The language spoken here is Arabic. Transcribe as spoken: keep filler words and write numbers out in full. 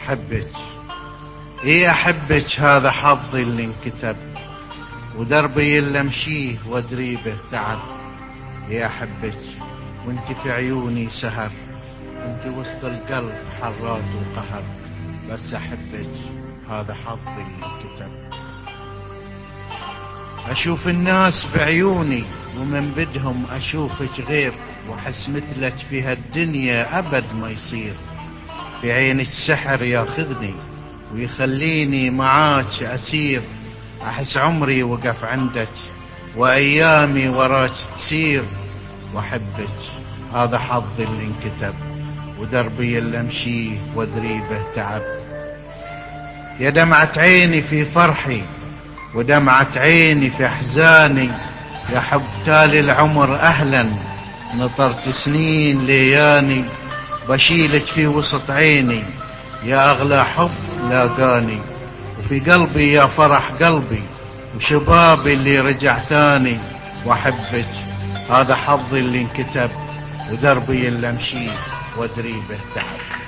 أحبك، إيه أحبك، هذا حظي اللي انكتب، ودربي اللي أمشيه وأدري به تعب. إيه أحبك وانت في عيوني سهر، انت وسط القلب حرات وقهر، بس أحبك هذا حظي اللي انكتب. أشوف الناس بعيوني ومن بدهم أشوفك غير، وأحس مثلك في هالدنيا أبد ما يصير. بعينك سحر ياخذني ويخليني معاك أسير، أحس عمري وقف عندك وأيامي وراك تسير. وأحبك هذا حظي اللي انكتب، ودربي اللي أمشيه وأدري به تعب. يا دمعة عيني في فرحي ودمعة عيني في أحزاني، يا حب تالي العمر أهلا، نطرت سنين لياني. بشيلك في وسط عيني يا أغلى حب لاقاني، وفي قلبي يا فرح قلبي وشبابي اللي رجع ثاني. وأحبك هذا حظي اللي انكتب، ودربي اللي أمشيه وأدري به تعب.